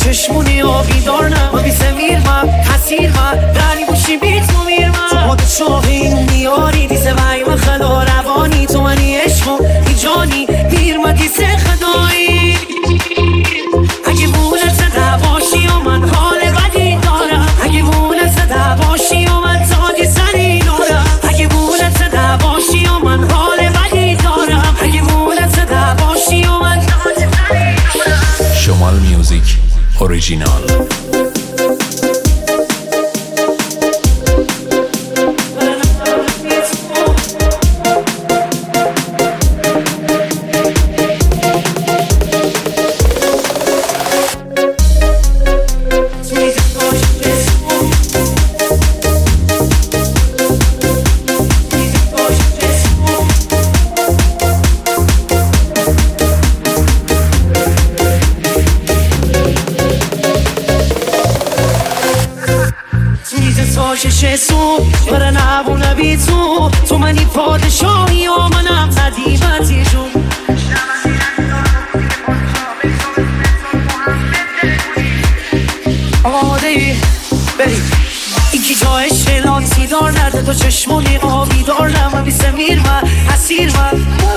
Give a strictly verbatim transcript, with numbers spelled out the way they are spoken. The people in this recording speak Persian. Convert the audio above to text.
چشمونی آبی دارم و بی سمیر من حسیر من دلی بوشی بیت مو میرمن تو خود شاقی میاری دیسه وی من خدا روانی تو منی عشقم ای جانی میرمن دیسه خدایی اگه مونه زده باشی و من حال بدی دارم اگه مونه زده باشی و من تاج سری دارم اگه مونه زده باشی و من حال بدی دارم اگه مونه زده باشی و من تاج سری دارم. شمال میوزیک اوریجینال. شش سو برا نبونه بی تو تو منی پادشاهی و منم قدیمتی جون آماده ای بریم اینکی جای شلانتی دار نرده تو چشمونی آبی دارم و بی سمیر من حسیر من